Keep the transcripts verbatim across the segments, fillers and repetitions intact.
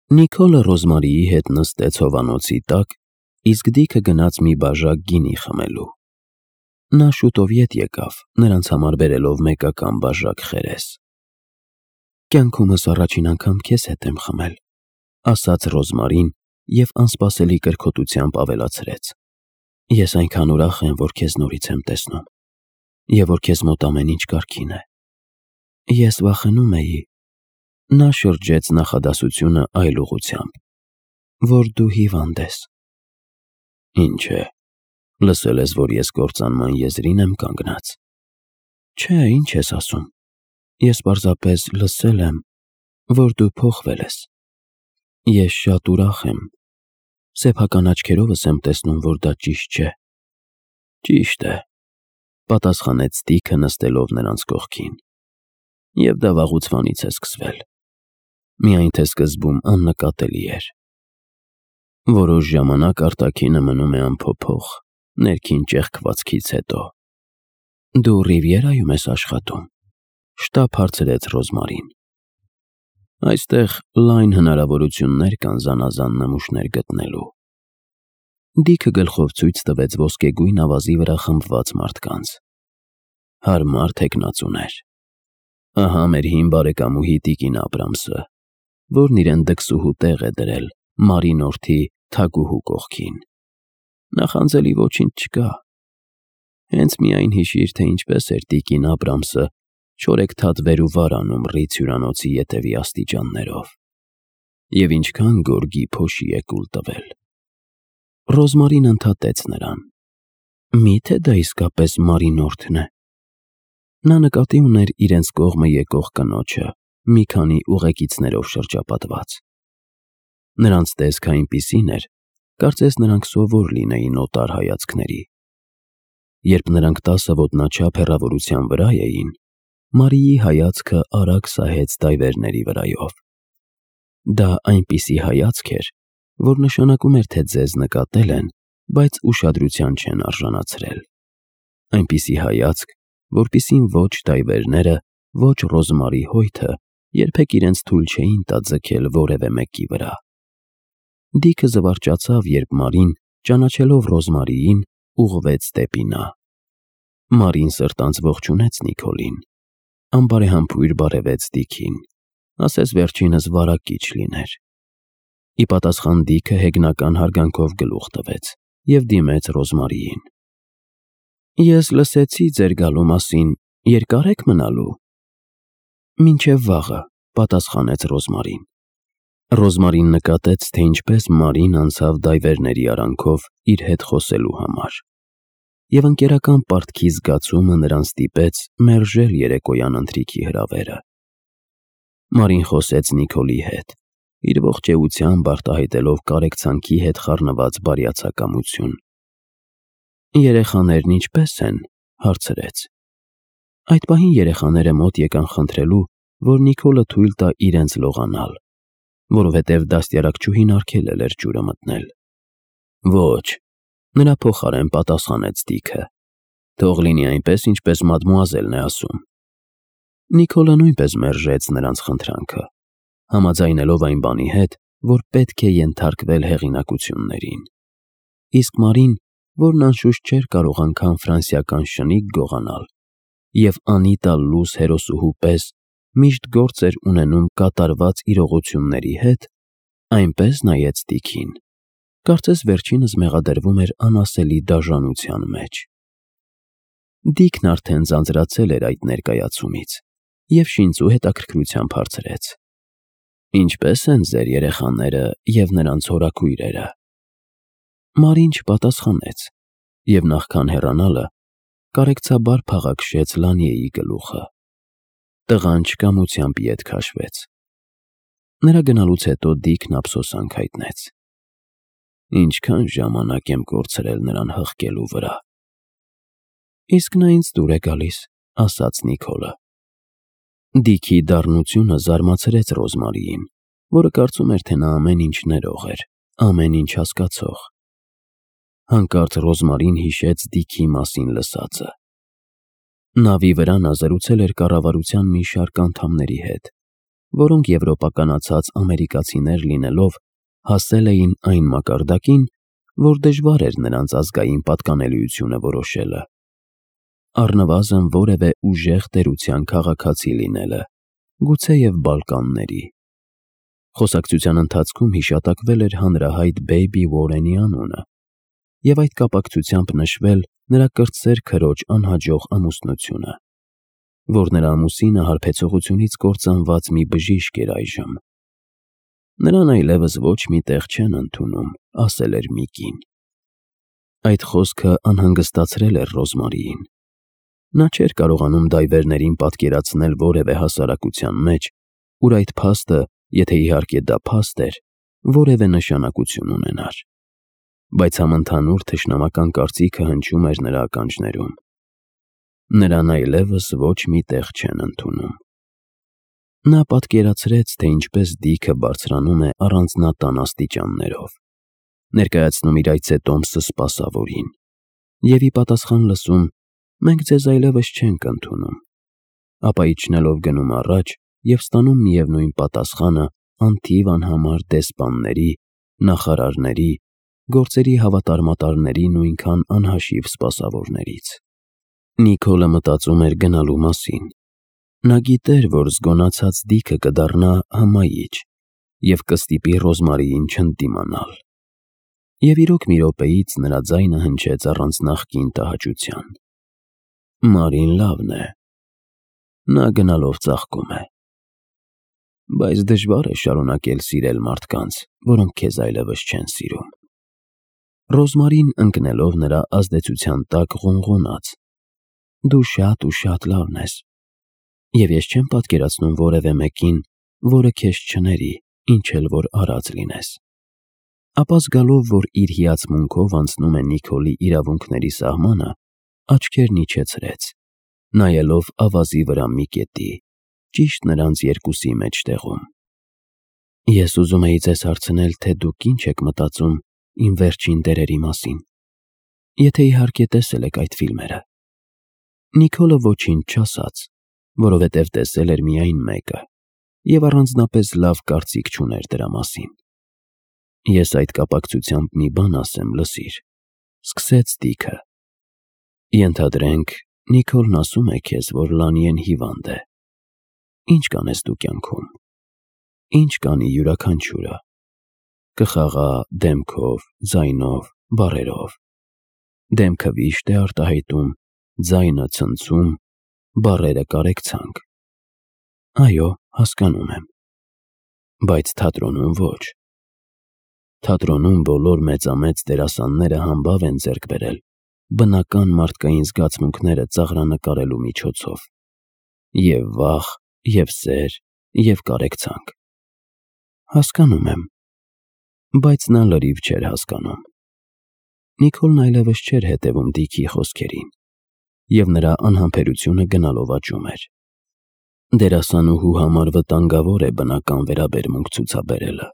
Նիկոլը Ռոզմարիի հետ նստեց հովանոցի տակ, իսկ Դիքը գնաց մի բաժակ գինի խմելու։ Նա շուտով ետ եկավ, նրանց համար բերելով մեկական բաժակ խերես։ «Կյանքումս առաջին անգամ քեզ հետ եմ խմել», ասաց Ռոզմարին և անսպասելի կրքոտությամբ ավելացրեց. «Ես այնքան ուրախ եմ, որ քեզ նորից եմ տեսնում, և որ քեզ մոտ ամեն ինչ կարգին է։ Ես վախենում էի», նա շրջեց նախադասությունը այլ ուղղությամբ, «որ դու հիվանդ ես»։ «Ինչ է, լսել ես, որ ես կործանման եզրին եմ կանգնած»։ «Չէ, ինչ ես ասում, ես պարզապես լսել եմ, որ դու փոխվել ես։ Ես շատ ուրախ եմ, սեփական աչքերովս եմ տեսնում, որ դա ճիշտ չէ»։ «Ճիշտ է», պատասխանեց Դիքը նստելով նրանց կողքին, «և դա վաղուց է սկսվել, միայն թե սկզբում աննկատելի էր։ Որոշ ժամանակ արտաքինը մնում է անփոփոխ, ներքին ճեղքվածքից հետո»։ «Դու Ռիվիերայում ես աշխատում», շտապ հարցրեց Ռոզմարին։ «Այստեղ լայն հնարավորություններ կան զանազան նմուշներ գտնելու»։ Դիքը գլխով ցույց տվեց ոսկեգույն ավազի վրա խմբված մարդկանց։ «Հարմար թեկնածուներ։ Ահա մեր հին բարեկամուհի տիկին Աբրամսը, որն իրեն դքսուհու տեղ է դրել Մարինորթի թագուհու կողքին։ Նախանձելի ոչինչ չկա։ Հենց միայն հիշիր, թե ինչպես էր տիկին Աբրամսը չորեքթաթ վեր ու վար անում Ռիծ հյուրանոցի ետևի աստիճաններով, և ինչքան գորգի փոշի է կուլ տվել»։ Ռոզմարին ընդհատեց նրան. «Մի՞թե դա իսկապես Մարինորթն է»։ Նա նկատի ուներ իրենց կողմը եկող կնոջը, մի քանի ուղեկիցներով շրջապատված։ Նրանց տեսքը այնպիսին էր, կարծես նրանք սովոր լինեին օտար հայացքների։ Երբ նրանք տասը ոտնաչափ հեռավորության վրա էին, Մարիի հայացքը արագ սահեց դայվերների վրայով։ Դա այնպիսի հայացք էր, որ նշանակում էր, թե ձեզ նկատել են, բայց ուշադրության չեն արժանացրել։ Այնպիսի հայացք, որպիսին ոչ դայվերները, ոչ Ռոզմարի հոյթը երբեք իրենց թույլ չէին տա ձգել որևէ մեկի վրա։ Դիքը զվարճացավ, երբ Մարին, ճանաչելով Ռոզմարիին, ուղղվեց դեպի նա։ Մարին սրտանց ողջունեց Նիկոլին, անբարեհամբույր բարևեց Դիքին, ասես վերջինս վարակիչ լիներ։ Ի պատասխան Դիքը հեգնական հարգանքով գլուխ տվեց և դիմեց Ռոզմարիին։ «Ես լսեցի ձեր գալու մասին, երկա՞ր եք մնալու»։ «Մինչև վաղը», պատասխանեց Ռոզմարին։ Ռոզմարին նկատեց, թե ինչպես Մարին անցավ դայվերների արանքով իր հետ խոսելու համար, և ընկերական պարտքի զգացումը նրան ստիպեց մերժել երեկոյան ընթրիքի հրավերը։ Մարին խոսեց Նիկոլի հետ, իր ողջ էությամբ արտահայտելով կարեկցանքի հետ խառնված բարյացակամություն։ «Երեխաներն ինչպե՞ս են», հարցրեց։ Այդ պահին երեխաները մոտ եկան խնդրելու, որ Նիկոլը թույլ տա իրենց լողանալ, որովհետև դաստիարակչուհին արգելել էր ջուրը մտնել։ «Ոչ», նրա փոխարեն պատասխանեց Դիքը, «թող լինի այնպես, ինչպես մադմուազելն է ասում»։ Նիկոլը նույնպես մերժեց նրանց խնդրանքը, համաձայնելով այն բանի հետ, որ պետք է ենթարկվել հեղինակություններին։ Իսկ Մարին, որն անշուշտ չէր կարող անգամ ֆրանսիական շնիկ գողանալ, և անիտա լուս հերոսուհու պես միշտ գործ էր ունենում կատարված իրողությունների հետ, այնպես նայեց Դիքին, կարծես վերջինս մեղադրվում էր անասելի դաժանության մեջ։ Դիքն արդեն ձանձրացել էր այդ ներկայացումից և շինծու հետաքրքրությամբ հարցրեց. «Ինչպե՞ս են ձեր երեխաները և նրանց հորաքույրերը»։ Մարին չպատասխանեց, և նախքան հեռանալը, կարեկցաբար փաղաքշեց Լանիեի գլուխը։ Տղան չկամությամբ ետ քաշվեց։ Նրա գնալուց հետո Դիքն ափսոսանք հայտնեց. «Ինչքան ժամանակ եմ կորցրել նրան հղկելու վրա»։ «Իսկ նա ինձ դուր է գալիս», ասաց Նիկոլը։ Դիքի դառնությունը զարմացրեց Ռոզմարիին, որը կարծում էր, թե նա ամեն ինչ ներող էր, ամեն ինչ հասկացող։ Հանկարծ Ռոզմարին հիշեց Դիքի մասին լսածը։ Նավի վրա նա զրուցել էր կառավարության մի շարք անդամների հետ, որոնք եվրոպականացած ամերիկացիներ լինելով հասել էին այն մակարդակին, որ դժվար էր նրանց ազգային պատկանելիությունը որոշելը։ Առնվազն որևէ ուժեղ տերության քաղաքացի լինելը, գուցեև Բալկանների։ Խոսակցության ընթացքում հիշատակվել էր հանրահայտ Բեյբի Ուորենի անունը և այդ կապակցությամբ նշվել նրա կրտսեր քրոջ անհաջող ամուսնությունը, որ նրա ամուսինը հարբեցողությունից կործանված մի բժիշկ էր այժմ։ Նրան այլևս ոչ մի տեղ չեն ընդունում, ասել էր մի կին։ Այդ խոսքը անհանգստացրել էր Ռոզմարիին։ Նա չէր կարողանում դայվերներին պատկերացնել որևէ հասարակության մեջ, ուր այդ փաստը, եթե իհարկե դա փաստ էր, որևէ նշանակություն ունենար։ Բայց համընդհանուր թշնամական կարծիքը հնչում էր նրա ականջներում. նրան այլևս ոչ մի տեղ չեն ընդունում։ Նա պատկերացրեց, թե ինչպես Դիքը բարձրանում է առանձնատան աստիճաններով, ներկայացնում իր այցետոմսը սպասավորին, և ի պատասխան լսում. «Մենք ձեզ այլևս չենք ընդունում», ապա իջնելով գնում առաջ և ստանում միևնույն պատասխանը անթիվ անհամար դեսպանների, նախարարների, գործերի հավատարմատարների նույնքան անհաշիվ սպասավորներից։ Նիկոլը մտածում էր գնալու մասին։ Նա գիտեր, որ զգոնացած Դիքը կդառնա հմայիչ և կստիպի Ռոզմարիին չընդդիմանալ։ Եվ իրոք մի րոպեից նրա ձայնը հնչեց առանց նախկին տհաճության. «Մարին լավն է, նա գնալով ծաղկում է, բայց դժվար է շարունակել սիրել մարդկանց, որոնք քեզ այլևս չեն սիրում»։ Ռոզմարին ընկնելով նրա ազդեցության տակ ղունղունաց. «Դու շատ ու շատ լավն ես, և ես չեմ պատկերացնում որևէ մեկին, որը քեզ չների, ինչ էլ որ արած լինես»։ Ապա զգալով, որ իր հիացմունքով անցնում է Նիկոլի իրավունքների սահմանը, աչքերն իջեցրեց, նայելով ավազի վրա մի կետի, ճիշտ նրանց երկուսի մեջտեղում։ «Ես ուզում էի ձեզ հարցնել, թե դուք ինչ եք մտածում իմ վերջին դերերի մասին, եթե իհարկե տեսել եք այդ ֆիլմերը»։ Նիկոլը ոչինչ չասաց, որովհետև տեսել էր միայն մեկը և առանձնապես լավ կարծիք չուներ դրա մասին։ «Ես այդ կապակցությամբ մի բան ասեմ, լսիր», սկսեց Դիքը։ «Ենթադրենք, Նիկոլն ասում է քեզ, որ Լանիեն հիվանդ է։ Ինչ կանես դու կյանքում։ Ինչ կանի յուրաքանչյուրը։ Կխաղա դեմքով, ձայնով, բառերով։ Դեմքը վիշտ է արտահայտում, ձայնը ցնցում, բառերը կարեկցանք։ Այո, հասկանում եմ։ Բայց թատրոնում ոչ։ Թատրոնում բոլոր մեծամեծ դերասանները համբավ են ձեռք բերել բնական մարդկային զգացմունքները ծաղրանկարելու միջոցով. և վախ, և սեր, և կարեկցանք։ Հասկանում եմ։ Բայց նա լրիվ չէր հասկանում։ Նիկոլն այլևս չէր հետևում Դիքի խոսքերին, և նրա անհամբերությունը գնալով աճում էր։ Դերասանուհու համար վտանգավոր է բնական վերաբերմունք ցուցաբերելը։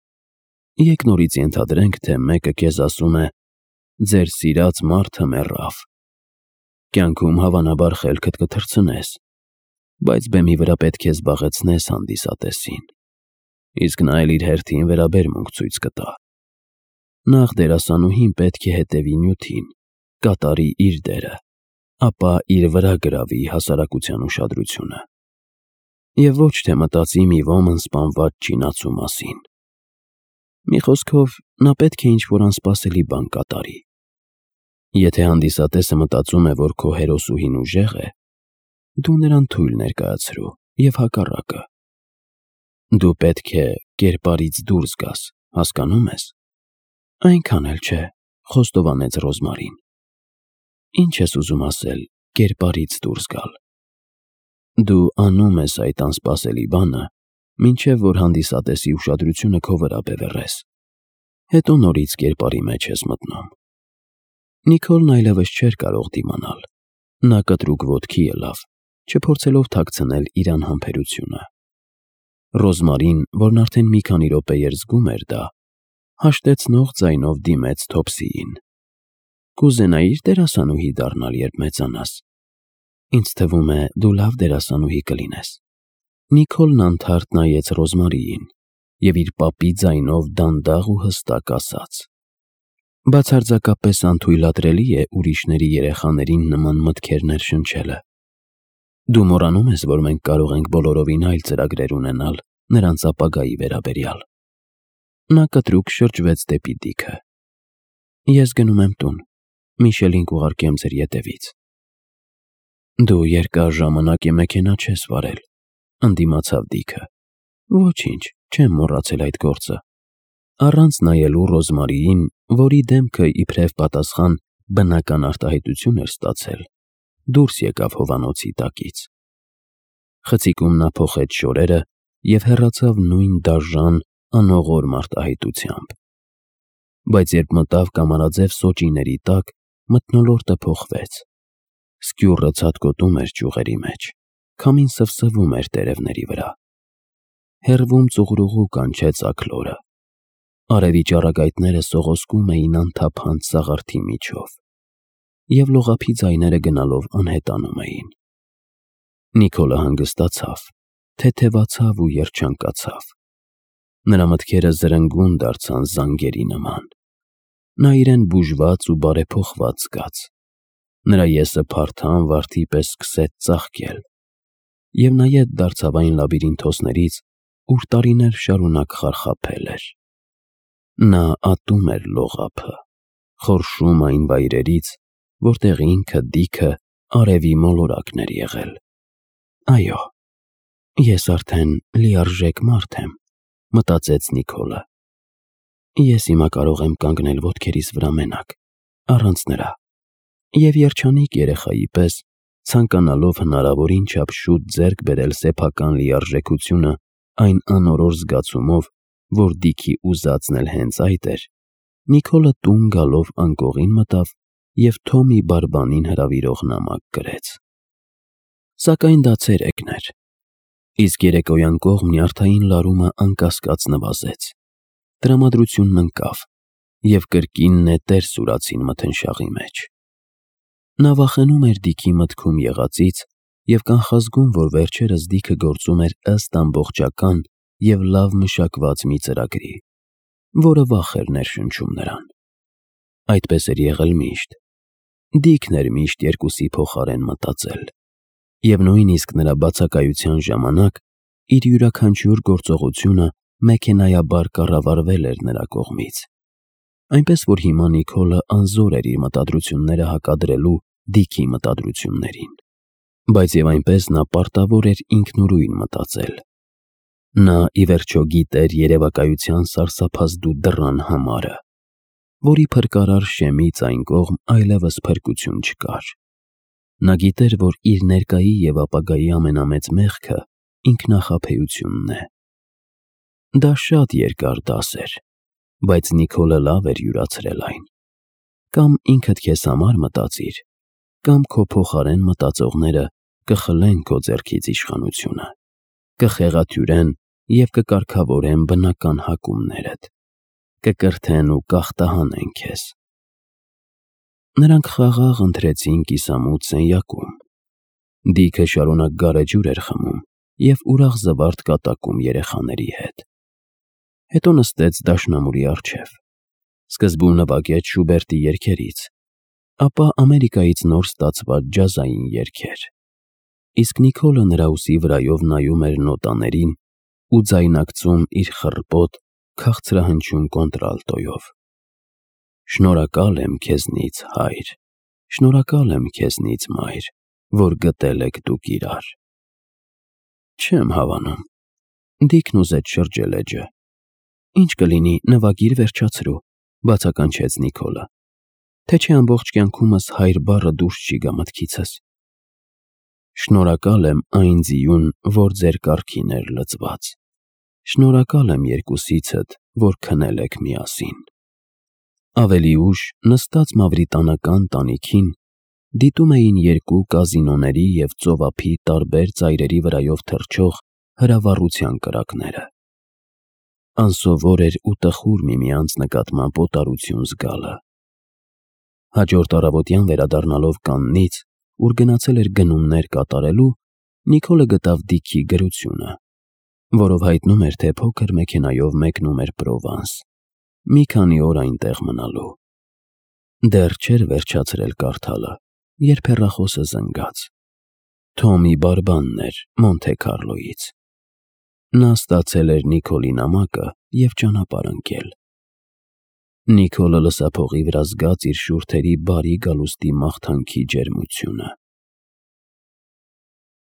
Եկ նորից ենթադրենք, թե մեկը քեզ ասում է. «Ձեր սիրած մարդը մեռավ»։ Կյանքում հավանաբար խելքդ կթռցնես, բայց բեմի վրա պետք է զբաղեցնես հանդիսատեսին, իսկ նա էլ իր հերթին վերաբերմունք ցույց կտա։ Նախ դերասանուհին պետք է հետևի նյութին, կատարի իր դերը, ապա իր վրա գրավի հասարակության ուշադրությունը։ Եվ ոչ թե մտածի մի ոմն սպանված չինացու մասին։ Մի խոսքով, նա պետք է ինչ-որ անսպասելի բան կատարի։ Եթե հանդիսատեսը մտածում է, որ քո հերոսուհին ուժեղ է, դու նրան թույլ ներկայացրու և հակառակը։ Դու պետք է կերպարից դուրս գաս, հասկանո՞ւմ ես։ Այնքան էլ չէ, խոստովանեց Ռոզմարին։ Ինչ ես ուզում ասել կերպարից դուրս գալ։ Դու անում ես այդ անսպասելի բանը, մինչև որ հանդիսատեսի ուշադրությունը քո վրա բևեռես, հետո նորից կերպարի մեջ ես մտնում։ Նիկոլն այլևս չէր կարող դիմանալ։ Նա կտրուկ ոտքի ելավ, չփորձելով թաքցնել իր անհամբերությունը։ Ռոզմարին, որն արդեն մի քանի րոպեեր զգում էր դա, հաշտեցնող ձայնով դիմեց Թոփսիին. «Կուզենայի՞ր դերասանուհի դառնալ, երբ մեծանաս։ Ինձ թվում է, դու լավ դերասանուհի կլինես»։ Նիկոլն անթարթ նայեց Ռոզմարիին և իր պապի ձայնով դանդաղ ու հստակ ասաց. «Բացարձակապես անթույլատրելի է ուրիշների երեխաներին նման մտքեր ներշնչելը։ Դու մոռանում ես, որ մենք կարող ենք բոլորովին այլ ծրագրեր ունենալ նրանց ապագայի վերաբերյալ»։ Նա կտրուկ շրջվեց դեպի Դիքը։ «Ես գնում եմ տուն, Միշելին կուղարկեմ ձեր ետևից»։ «Դու երկար ժամանակ է մեքենա չես վարել», ընդդիմացավ Դիքը։ «Ոչինչ, չեմ մոռացել այդ գործը»։ Առանց նայելու Ռոզմարիին, որի դեմքը իբրև պատասխան բնական արտահայտություն էր ստացել, դուրս եկավ հովանոցի տակից։ Խցիկում նա փոխեց շորերը և հեռացավ նույն դաժան, անողորմ արտահայտությամբ։ Բայց երբ մտավ կամարաձև սոճիների տակ, մթնոլորտը փոխվեց։ Սկյուռը ցատկոտում էր ճյուղերի մեջ, քամին սվսվում էր տերևների վրա։ Հեռվում ծուղրուղու կանչեց աքլորը։ Արևի ճառագայթները սողոսկում էին անթափանց սաղարթի միջով, և լողափի ձայները գնալով անհետանում էին։ Նիկոլը հանգստացավ, թեթևացավ ու երջանկացավ։ Նրա մտքերը զրնգուն դարձան զանգերի նման։ Նա իրեն բուժված ու բարեփոխված զգաց։ Նրա եսը փարթամ վարդի պես սկսեց ծաղկել և նայեց դարձավ այն լաբիրինթոսներից, ուր տարիներ շարունակ խարխափել էր։ Նա ատում էր լողափը, խորշում այն վայրերից, որտեղ ինքը, Դիքը, արևի մոլորակն էր եղել։ «Այո, ես արդեն լիարժեք մարդ եմ», մտածեց Նիկոլը։ «Ես հիմա կարող եմ կանգնել ոտքերիս վրա մենակ, առանց նրա, և երջանիկ երեխայի պես, ցանկանալով հնարավորին չափ շուտ ձեռք բերել սեփական լիարժեքությունը այն անորոշ զգացումով, որ Դիքի ուզածն էլ հենց այդ էր», Նիկոլը տուն գալով անկողին մտավ և Թոմի բարբանին հրավիրող նամակ գրեց։ Սակայն դա ցերեկն էր, իսկ երեկոյան կողմ նյարդային լարումը անկասկած նվազեց։ Տրամադրությունն ընկավ, և կրկին նետեր սուրացին մթնշաղի մեջ։ Նա վախենում էր Դիքի մտքում եղածից և կանխազգում, որ վերջերս Դիքը գործում էր ըստ ամբողջական և լավ մշակված մի ծրագրի, որը վախ էր ներշնչում նրան։ Այդպես էր եղել միշտ։ Դիքն էր միշտ երկուսի փոխարեն մտածել, և նույնիսկ նրա բացակայության ժամանակ իր յուրաքանչյուր գործողությունը մեքենայաբար կառավարվել էր նրա կողմից։ Այնպես որ հիմա Նիկոլը անզոր էր իր մտադրությունները հակադրելու Դիքի մտադրություններին, բայց և այնպես նա պարտավոր էր ինքնուրույն մտածել։ Նա ի վերջո գիտեր երևակայության սարսափազդու դռան համարը, որի փրկարար շեմից այն կողմ այլևս փրկություն չկար։ Նա գիտեր, որ իր ներկայի և ապագայի ամենամեծ մեղքը ինքնախաբեությունն է։ Դա շատ երկար դաս էր, բայց Նիկոլը լավ էր յուրացրել այն։ Կամ ինքդ քեզ համար մտածիր, կամ քո փոխարեն մտածողները կխլեն քո ձեռքից իշխանությունը, կխեղաթյուրեն և կկարգավորեն բնական հակումներդ, կկրթեն ու կախտահանեն քեզ։ Նրանք խաղաղ ընթրեցին կիսամութ սենյակում։ Դիքը շարունակ գարեջուր էր խմում և ուրախ զվարթ կատակում երեխաների հետ։ Հետո նստեց դաշնամուրի առջև։ Սկզբում նվագեց Շուբերտի երգերից, ապա Ամերիկայից նոր ստացված ջազային երգեր, իսկ Նիկոլը նրա ուսի վրայով նայում էր նոտաներին ու ձայնակցում իր խռպոտ, քաղցրահնչյուն կոնտրալտոյով. «Շնորհակալ եմ քեզնից, հայր, շնորհակալ եմ քեզնից, մայր, որ գտել եք դուք իրար»։ «Չեմ հավանում»։ Դիքն ուզեց շրջել էջը։ «Ինչ կլինի, նվագիր, վերջացրու», բացականչեց Նիկոլը, «թե չէ ամբողջ կյանքումս հայր բառը դուրս չի գա մտքիցս»։ «Շնորհակալ եմ այն ձիուն, որ ձեր կառքին էր լծված։ Շնորհակալ եմ երկուսիցդ, որ քնել եք միասին»։ Ավելի ուշ, նստած մավրիտանական տանիքին, դիտում էին երկու կազինոների և ծովափի տարբեր ծայրերի վրայով թռչող հրավառության կրակները։ Անսովոր էր ու տխուր միմյանց նկատմամբ օտարություն զգալը։ Հաջորդ առավոտյան վերադառնալով Կաննից, ուր գնացել էր գնումներ կատարելու, Նիկոլը գտավ Դիքի գրությունը։ որով հայտնում էր, թե փոքր մեքենայով մեկնում էր Պրովանս, մի քանի օր այնտեղ մնալու։ Դեռ չէր վերջացրել կարդալը, երբ հեռախոսը զնգաց։ Թոմի բարբանն էր Մոնթե Քարլոյից։ Նա ստացել էր Նիկոլի նամակը և ճանապարհ ընկել։ Նիկոլը լսափողի վրա զգաց իր շուրթերի բարի գալուստի մաղթանքի ջերմությունը։